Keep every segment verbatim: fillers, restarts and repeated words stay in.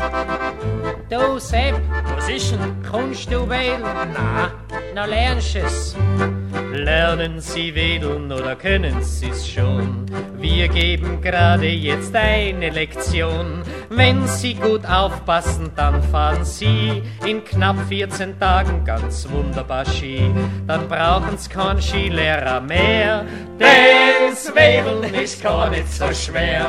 Du Sepp, Was ist denn? kannst du wählen? Na, Na lernst es. lernen Sie wedeln oder können Sie's schon? Wir geben gerade jetzt eine Lektion. Wenn Sie gut aufpassen, dann fahren Sie in knapp vierzehn Tagen ganz wunderbar Ski. Dann brauchen's keinen Skilehrer mehr, den's Wedeln ist gar nicht so schwer.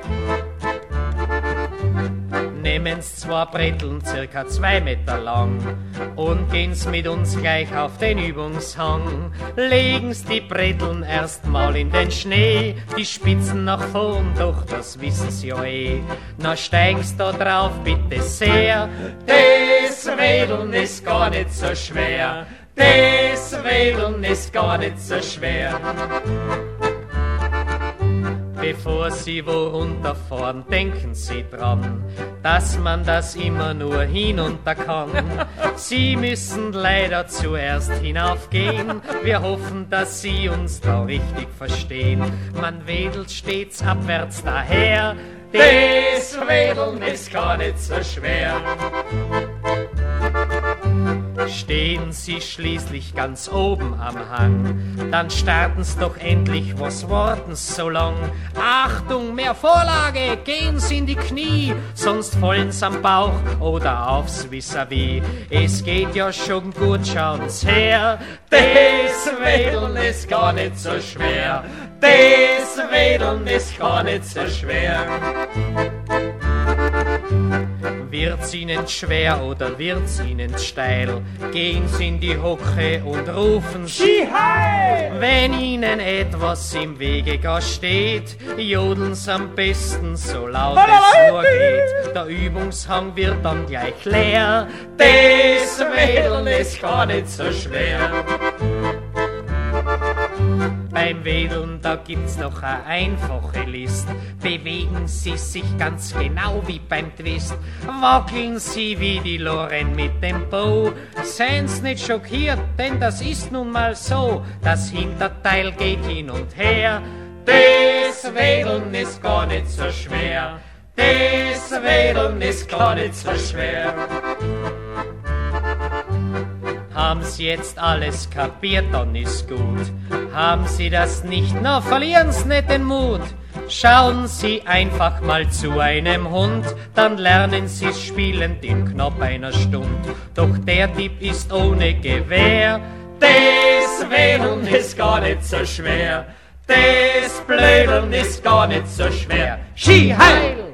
Nehmen's zwei Bretteln, circa zwei Meter lang, und gehen's mit uns gleich auf den Übungshang. Legen's die Bretteln erstmal in den Schnee, die Spitzen nach vorn, doch das wissen's ja eh. Na steigen's da drauf, bitte sehr, das Wedeln ist gar nicht so schwer. Das Wedeln ist gar nicht so schwer. Bevor Sie wo runterfahren, denken Sie dran, dass man das immer nur hinunter kann. Sie müssen leider zuerst hinaufgehen. Wir hoffen, dass Sie uns da richtig verstehen. Man wedelt stets abwärts daher. Das Wedeln ist gar nicht so schwer. Stehen Sie schließlich ganz oben am Hang, dann starten's doch endlich, was warten's so lang? Achtung, mehr Vorlage, gehen Sie in die Knie, sonst fallen's am Bauch oder aufs Vis-à-vis. Es geht ja schon gut, schauen's her, das Wedeln ist gar nicht so schwer. Das Wedeln ist gar nicht so schwer. Wird's Ihnen schwer oder wird's Ihnen steil, gehen Sie in die Hocke und rufen Ski heil! Wenn Ihnen etwas im Wege gar steht, jodeln's am besten so laut es nur geht. Der Übungshang wird dann gleich leer, das Wedeln ist gar nicht so schwer. Beim Wedeln, da gibt's noch eine einfache List. Bewegen Sie sich ganz genau wie beim Twist. Wackeln Sie wie die Loren mit dem Bow. Seien's nicht schockiert, denn das ist nun mal so. Das Hinterteil geht hin und her. Das Wedeln ist gar nicht so schwer. Das Wedeln ist gar nicht so schwer. Haben Sie jetzt alles kapiert, dann ist gut. Haben Sie das nicht, na verlieren's nicht den Mut. Schauen Sie einfach mal zu einem Hund, dann lernen Sie's spielend in knapp einer Stunde. Doch der Tipp ist ohne Gewehr, das Wedeln ist gar nicht so schwer. Das Blödeln ist gar nicht so schwer. Ski heil!